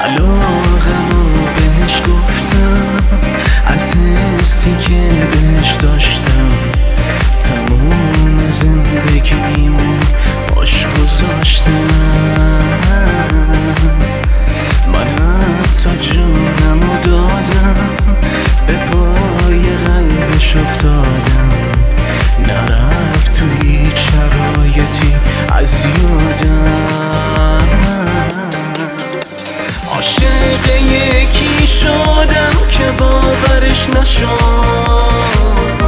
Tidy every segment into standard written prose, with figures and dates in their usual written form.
علاقمو بهش گفتم، از حسی که بهش داشتم تمام زندگیمو باش گذاشتم. من حتی جونمو دادم، به پای قلبش افتادم، نرفت تو هیچ شرایطی از یادم. عاشق یکی شدم که باورش نشد،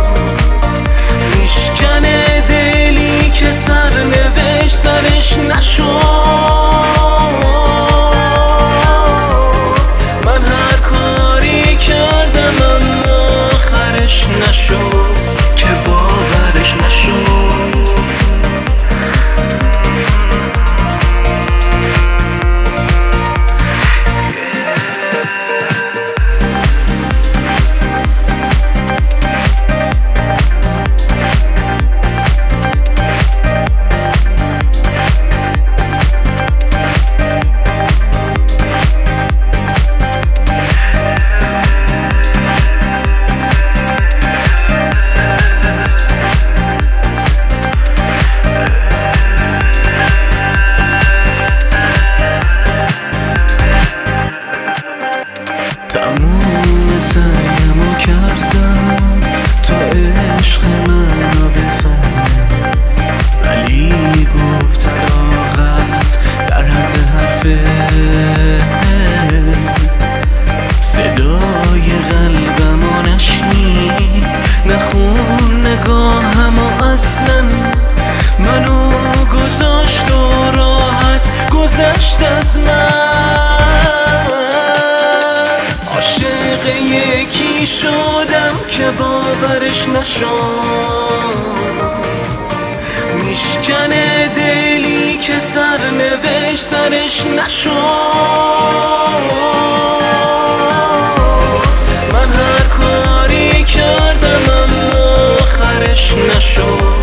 میشکنه دلی که سرنوشت سرش نشد. من هر کاری کردم اما آخرش نشد که باورش نشد. تموم سعیمو کردم تا عشق منو بفهمه، ولی گفت طلاقت در حد حرفه. صدای قلبمو نشنید، نخون نگاهمو اصلا، منو گذاشت و راحت گذشت از من. عاشق یکی شدم که باورش نشد، میشکنه دلی که سرنوشت سرش نشد. من هر کاری کردم اما آخرش نشد.